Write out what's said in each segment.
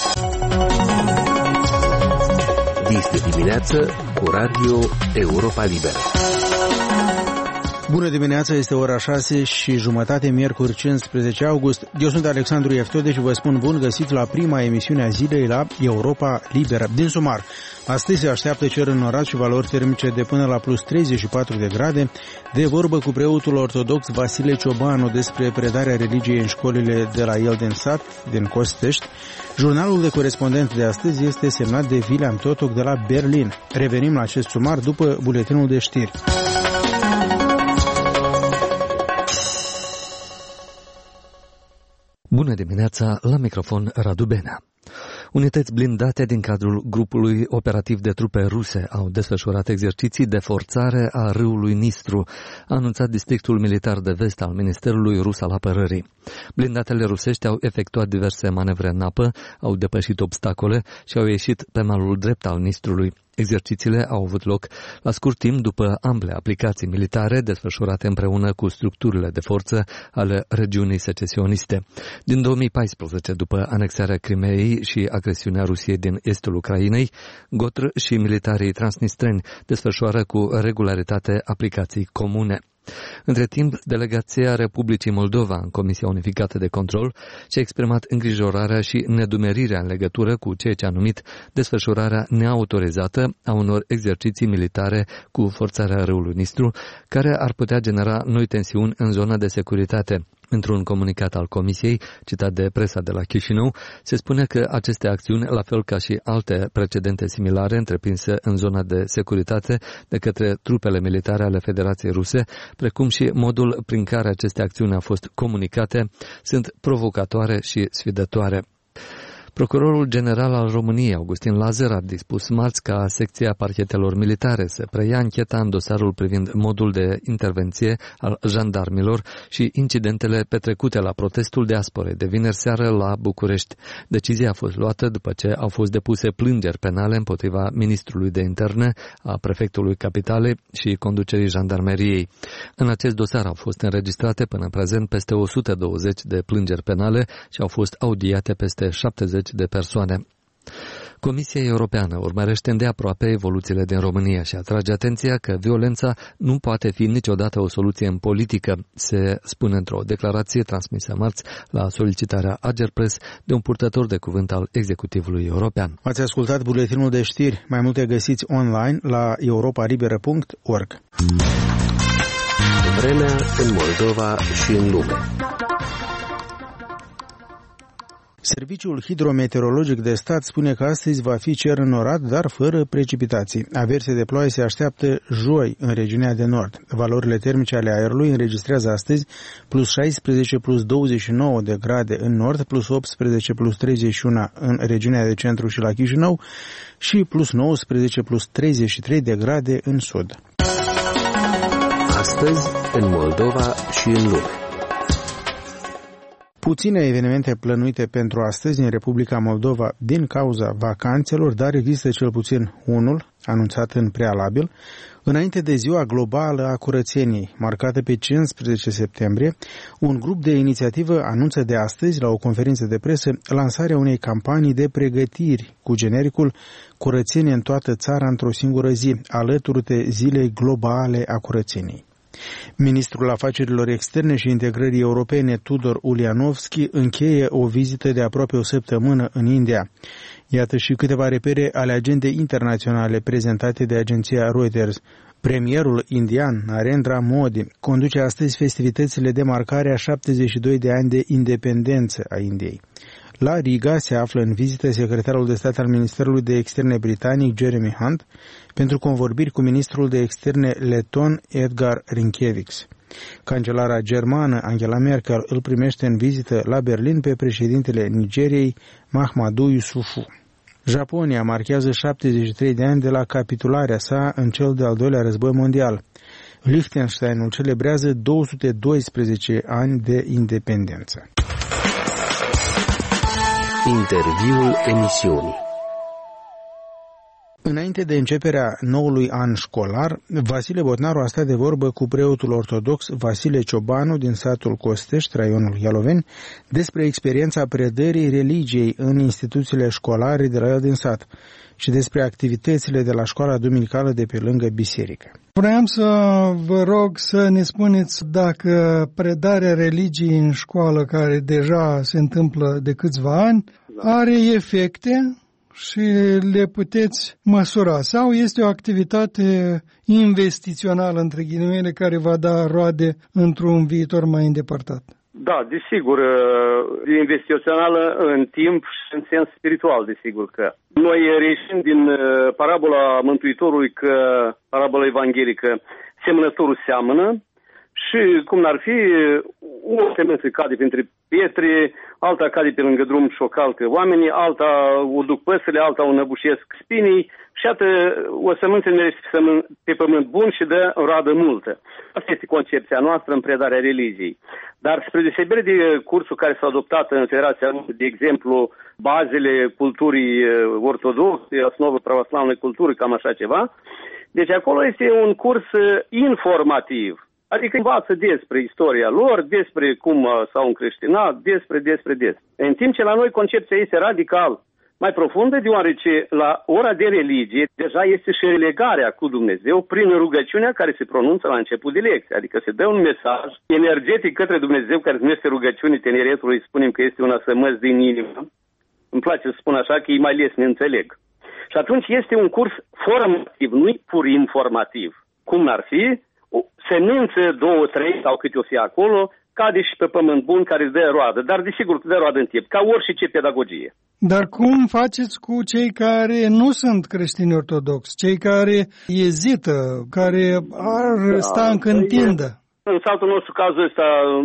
Este dimineață cu Radio Europa Liberă. Bună dimineața, este ora 6:30, miercuri 15 august. Eu sunt Alexandru Ieftode și vă spun bun găsit la prima emisiune a zilei la Europa Liberă. Din sumar, astăzi se așteaptă cer înnorat și valori termice de până la plus 34 de grade. De vorbă cu preotul ortodox Vasile Ciobanu despre predarea religiei în școlile de la el din sat, din Costești. Jurnalul de corespondent de astăzi este semnat de William Totoc de la Berlin. Revenim la acest sumar după buletinul de știri. Bună dimineața, la microfon Radu Benea. Unități blindate din cadrul grupului operativ de trupe ruse au desfășurat exerciții de forțare a râului Nistru, a anunțat districtul militar de vest al Ministerului Rus al Apărării. Blindatele rusești au efectuat diverse manevre în apă, au depășit obstacole și au ieșit pe malul drept al Nistrului. Exercițiile au avut loc la scurt timp după ample aplicații militare desfășurate împreună cu structurile de forță ale regiunii secesioniste. Din 2014, după anexarea Crimeei și agresiunea Rusiei din estul Ucrainei, GOTR și militarii transnistreni desfășoară cu regularitate aplicații comune. Între timp, delegația Republicii Moldova în Comisia Unificată de Control și-a exprimat îngrijorarea și nedumerirea în legătură cu ceea ce a numit desfășurarea neautorizată a unor exerciții militare cu forțarea râului Nistru, care ar putea genera noi tensiuni în zona de securitate. Într-un comunicat al Comisiei, citat de presa de la Chișinău, se spune că aceste acțiuni, la fel ca și alte precedente similare întreprinse în zona de securitate de către trupele militare ale Federației Ruse, precum și modul prin care aceste acțiuni au fost comunicate, sunt provocatoare și sfidătoare. Procurorul general al României, Augustin Lazar, a dispus marți ca secția parchetelor militare să preia ancheta în dosarul privind modul de intervenție al jandarmilor și incidentele petrecute la protestul diasporei de vineri seară la București. Decizia a fost luată după ce au fost depuse plângeri penale împotriva ministrului de interne, a prefectului Capitalei și conducerii jandarmeriei. În acest dosar au fost înregistrate până în prezent peste 120 de plângeri penale și au fost audiate peste 70 de persoane. Comisia Europeană urmărește îndeaproape evoluțiile din România și atrage atenția că violența nu poate fi niciodată o soluție în politică, se spune într-o declarație transmisă marți la solicitarea Agerpres de un purtător de cuvânt al executivului european. Ați ascultat buletinul de știri, mai multe găsiți online la europalibera.org. Vremea în Moldova și în lume. Serviciul hidrometeorologic de stat spune că astăzi va fi cer înnorat, dar fără precipitații. Averse de ploaie se așteaptă joi în regiunea de nord. Valorile termice ale aerului înregistrează astăzi plus 16, plus 29 de grade în nord, plus 18, plus 31 în regiunea de centru și la Chișinău și plus 19, plus 33 de grade în sud. Astăzi în Moldova și în lume. Puține evenimente plănuite pentru astăzi în Republica Moldova din cauza vacanțelor, dar există cel puțin unul, anunțat în prealabil, înainte de ziua globală a curățeniei, marcată pe 15 septembrie. Un grup de inițiativă anunță de astăzi, la o conferință de presă, lansarea unei campanii de pregătiri cu genericul Curățenie în toată țara într-o singură zi, alături de Zilei Globale a Curățeniei. Ministrul Afacerilor Externe și Integrării Europene, Tudor Ulianovski, încheie o vizită de aproape o săptămână în India. Iată și câteva repere ale agendei internaționale prezentate de agenția Reuters. Premierul indian, Narendra Modi, conduce astăzi festivitățile de marcare a 72 de ani de independență a Indiei. La Riga se află în vizită secretarul de stat al Ministerului de Externe britanic, Jeremy Hunt, pentru convorbiri cu ministrul de externe leton, Edgar Rinkēviks. Cancelara germană, Angela Merkel, îl primește în vizită la Berlin pe președintele Nigeriei, Mahamadou Yusufu. Japonia marchează 73 de ani de la capitularea sa în cel de-al doilea război mondial. Liechtensteinul celebrează 212 ani de independență. Interviul emisiunii. Înainte de începerea noului an școlar, Vasile Botnaru a stat de vorbă cu preotul ortodox Vasile Ciobanu din satul Costești, raionul Ialoveni, despre experiența predării religiei în instituțiile școlare de la el din sat și despre activitățile de la școala duminicală de pe lângă biserică. Vreau să vă rog să ne spuneți dacă predarea religiei în școală, care deja se întâmplă de câțiva ani, are efecte și le puteți măsura, sau este o activitate investițională, între ghilimele, care va da roade într-un viitor mai îndepărtat? Da, desigur, investițională în timp și în sens spiritual, desigur că. Noi reieșim din parabola Mântuitorului, că parabola evanghelică, semănătorul seamănă și, cum n-ar fi, o semență cade printre pietre, alta cade pe lângă drum și o calcă oamenii, alta o duc păsările, alta o năbușesc spinii și iată o sămânță merește pe pământ bun și dă roadă multă. Asta este concepția noastră în predarea religiei. Dar spre deosebire de cursul care s-a adoptat în Federația Rusă, de exemplu, bazele culturii ortodoxe, osnovă pravoslavnei culturi, cam așa ceva, deci acolo este un curs informativ. Adică învață despre istoria lor, despre cum s-au încreștinat, despre. În timp ce la noi concepția este radical mai profundă, deoarece la ora de religie deja este și relegarea cu Dumnezeu prin rugăciunea care se pronunță la început de lecție. Adică se dă un mesaj energetic către Dumnezeu, care se numește rugăciune tineretului, spunem că este una sămăț din inimă. Îmi place să spun așa, că ei mai les ne înțeleg. Și atunci este un curs formativ, nu-i pur informativ. Cum n-ar fi? O semință, 2, 3 sau câte o fi acolo, cade și pe pământ bun care îți dă roadă, dar desigur îți dă roadă în timp, ca orice pedagogie. Dar cum faceți cu cei care nu sunt creștini ortodoxi, cei care ezită, care ar sta încă în tindă? În satul nostru cazul ăsta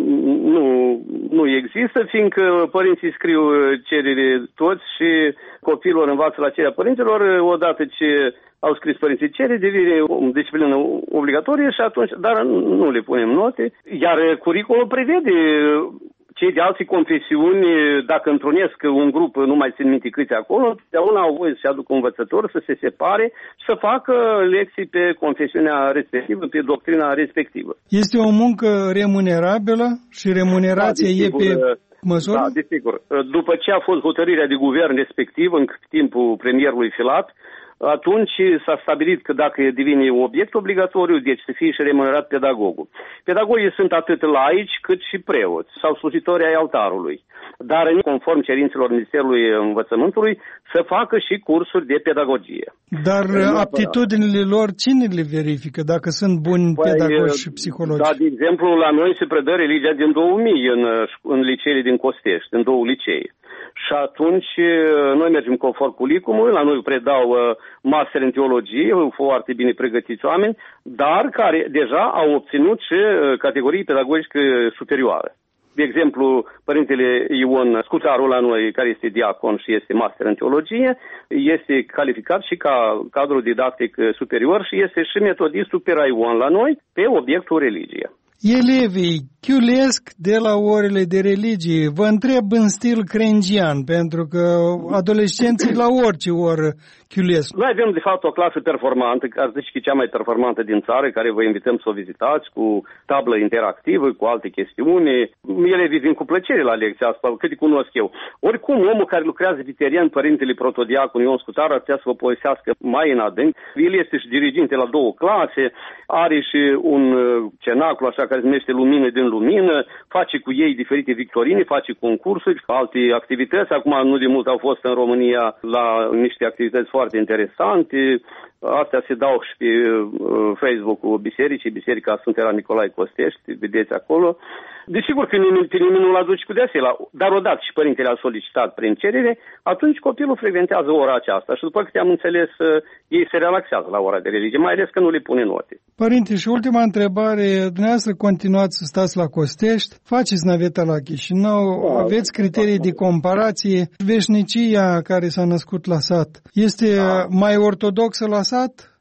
nu există, fiindcă părinții scriu cerere toți și copiilor învață la cererea părinților. Odată ce au scris părinții cerere, devine o disciplină obligatorie și atunci, dar nu le punem note. Iar curiculul prevede cei de alte confesiuni, dacă întrunesc un grup, nu mai țin minte câți acolo, întotdeauna au voie să aducă învățători, să se separe și să facă lecții pe confesiunea respectivă, pe doctrina respectivă. Este o muncă remunerabilă și remunerația e pe măsură? Da, desigur. După ce a fost hotărârea de guvern respectiv, în timpul premierului Filat, atunci s-a stabilit că dacă devine obiect obligatoriu, deci să fie și remunerat pedagogul. Pedagogii sunt atât laici cât și preoți sau slujitori ai altarului, dar conform cerințelor Ministerului Învățământului să facă și cursuri de pedagogie. Dar aptitudinile lor cine le verifică dacă sunt buni pedagogi și psihologi? Da, de exemplu, la noi se predă religia din 2000 în liceele din Costești, în 2 licee. Și atunci noi mergem conform curriculumului, la noi predau master în teologie, foarte bine pregătiți oameni, dar care deja au obținut și categorii pedagogice superioare. De exemplu, părintele Ion Scuțaru la noi, care este diacon și este master în teologie, este calificat și ca cadru didactic superior și este și metodistul pe raion la noi pe obiectul religie. Elevii chiulesc de la orele de religie. Vă întreb în stil crengian, pentru că adolescenții la orice oră chiulesc. Noi avem, de fapt, o clasă performantă, care zice că e cea mai performantă din țară, care vă invităm să o vizitați, cu tablă interactivă, cu alte chestiuni. Elevii vin cu plăcere la lecția asta, cât îi cunosc eu. Oricum, omul care lucrează pe teren, părintele protodiacon Ion Scuțar, ar putea să vă povestească mai în adânc. El este și diriginte la 2 clase, are și un cenaclu, așa, care se numește Lumină din Lumină, face cu ei diferite victorine, face concursuri, alte activități. Acum, nu de mult au fost în România la niște activități foarte interesante. Astea se dau și pe Facebook-ul bisericii, Biserica Sfântul Nicolae Costești, vedeți acolo. Desigur că nimeni nu-l aduce cu deasela, dar odată și părintele a solicitat prin cerere, atunci copilul frecventează ora aceasta și după câte am înțeles, ei se relaxează la ora de religie, mai ales că nu le pune note. Părinte, și ultima întrebare, dumneavoastră continuați să stați la Costești, faceți naveta la Chișinău, aveți criterii de comparație, veșnicia care s-a născut la sat, este mai ortodoxă la sat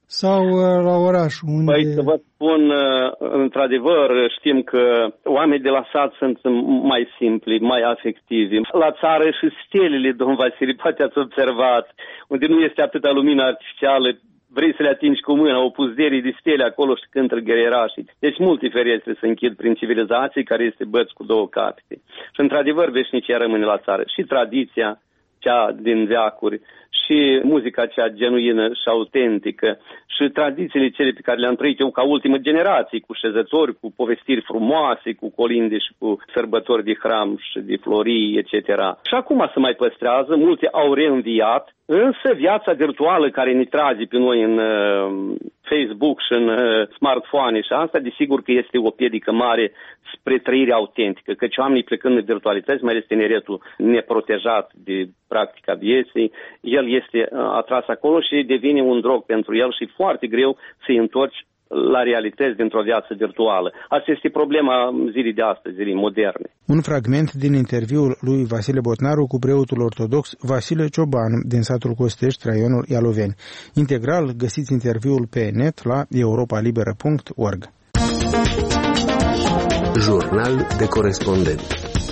sau la oraș? Unde... Păi să vă spun, într-adevăr, știm că oamenii de la sat sunt mai simpli, mai afectivi. La țară și stelele, domn Vasile, poate ați observat, unde nu este atâta lumină artificială, vrei să le atingi cu mâna, o puzderie de stele acolo și cântă ghererașii. Deci multe ferestre se închid prin civilizații care este băț cu două capete. Și într-adevăr veșnicia rămâne la țară. Și tradiția, cea din veacuri, și muzica cea genuină și autentică, și tradițiile cele pe care le-am trăit eu ca ultimă generație, cu șezători, cu povestiri frumoase, cu colinde și cu sărbători de hram și de florii, etc. Și acum se mai păstrează, multe au reînviat, însă viața virtuală care ne trage pe noi în Facebook și în smartphone și asta, desigur că este o piedică mare spre trăirea autentică, căci oamenii plecând în virtualități, mai ales tineretul neprotejat de practica vieții, el este atras acolo și devine un drog pentru el și foarte greu să-i întorci la realități dintr-o viață virtuală. Asta este problema zilei de astăzi, zilei moderne. Un fragment din interviul lui Vasile Botnaru cu preotul ortodox Vasile Cioban din satul Costești, raionul Ialoveni. Integral găsiți interviul pe net la europalibera.org. Jurnal de corespondent.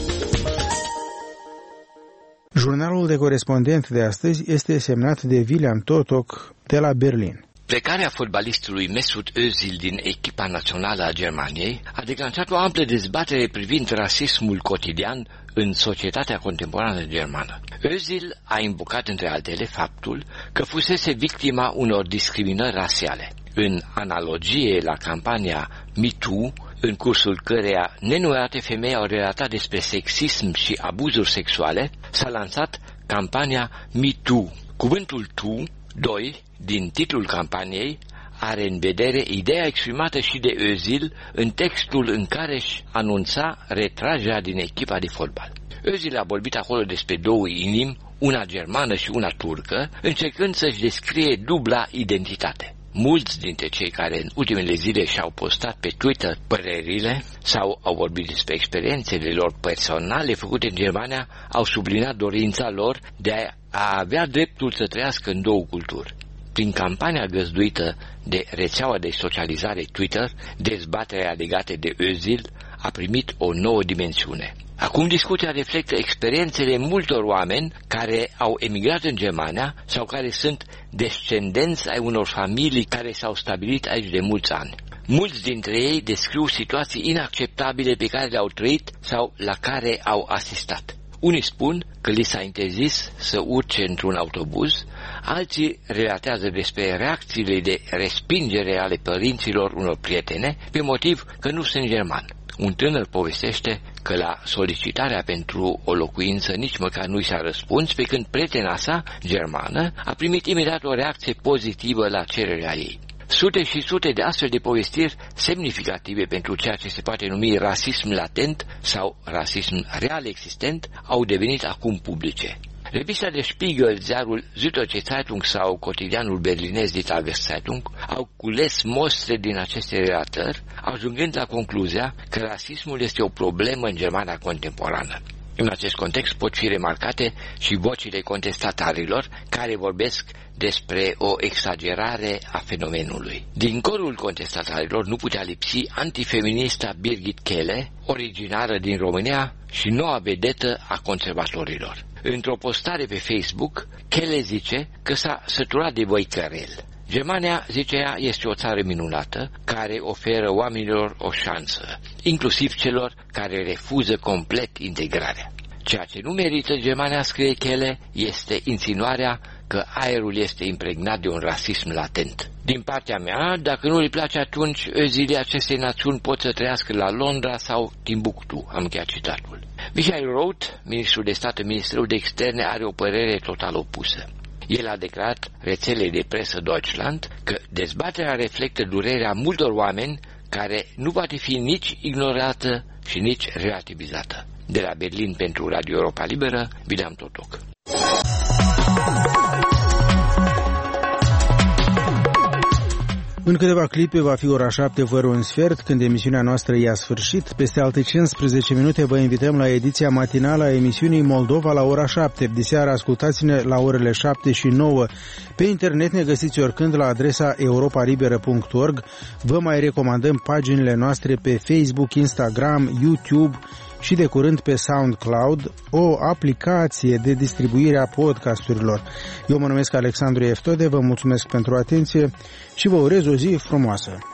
Jurnalul de corespondent de astăzi este semnat de William Totok de la Berlin. Plecarea fotbalistului Mesut Özil din echipa națională a Germaniei a declanșat o amplă dezbatere privind rasismul cotidian în societatea contemporană germană. Özil a invocat între altele faptul că fusese victima unor discriminări rasiale. În analogie la campania MeToo, în cursul căreia nenumerate femei au relatat despre sexism și abuzuri sexuale, s-a lansat campania MeToo. Cuvântul tu, 2, din titlul campaniei, are în vedere ideea exprimată și de Özil în textul în care își anunța retragerea din echipa de fotbal. Özil a vorbit acolo despre două inimi, una germană și una turcă, încercând să-și descrie dubla identitate. Mulți dintre cei care în ultimele zile și-au postat pe Twitter părerile sau au vorbit despre experiențele lor personale făcute în Germania au subliniat dorința lor de a avea dreptul să trăiască în două culturi. Prin campania găzduită de rețeaua de socializare Twitter, dezbaterea legată de Özil a primit o nouă dimensiune. Acum discuția reflectă experiențele multor oameni care au emigrat în Germania sau care sunt descendenți ai unor familii care s-au stabilit aici de mulți ani. Mulți dintre ei descriu situații inacceptabile pe care le-au trăit sau la care au asistat. Unii spun că li s-a interzis să urce într-un autobuz, alții relatează despre reacțiile de respingere ale părinților unor prietene pe motiv că nu sunt german. Un tânăr povestește că la solicitarea pentru o locuință nici măcar nu i s-a răspuns, pe când prietena sa, germană, a primit imediat o reacție pozitivă la cererea ei. Sute și sute de astfel de povestiri semnificative pentru ceea ce se poate numi rasism latent sau rasism real existent au devenit acum publice. Revista de Spiegel, ziarul Süddeutsche Zeitung sau cotidianul berlinez Die Tageszeitung au cules mostre din aceste relatări, ajungând la concluzia că rasismul este o problemă în Germania contemporană. În acest context pot fi remarcate și vocile contestatarilor care vorbesc despre o exagerare a fenomenului. Din corul contestatarilor nu putea lipsi antifeminista Birgit Kelle, originară din România și noua vedetă a conservatorilor. Într-o postare pe Facebook, Kelle zice că s-a săturat de voicărel. Germania, zice ea, este o țară minunată care oferă oamenilor o șansă, inclusiv celor care refuză complet integrarea. Ceea ce nu merită Germania, scrie Kelle, este insinuarea că aerul este impregnat de un rasism latent. Din partea mea, dacă nu îi place, atunci zilele acestei națiuni pot să trăiască la Londra sau Timbuktu, am încheiat citatul. Michael Roth, ministrul de stat în Ministerul de Externe, are o părere total opusă. El a declarat rețelei de presă Deutschland că dezbaterea reflectă durerea multor oameni care nu poate fi nici ignorată și nici relativizată. De la Berlin pentru Radio Europa Liberă, William Totok. În câteva clipe va fi ora 7 fără un sfert, când emisiunea noastră i-a sfârșit. Peste alte 15 minute vă invităm la ediția matinală a emisiunii Moldova la ora 7. Diseară ascultați-ne la orele 7 și 9. Pe internet ne găsiți oricând la adresa europalibera.org. Vă mai recomandăm paginile noastre pe Facebook, Instagram, YouTube și de curând pe SoundCloud, o aplicație de distribuire a podcasturilor. Eu mă numesc Alexandru Eftode, vă mulțumesc pentru atenție și vă urez o zi frumoasă.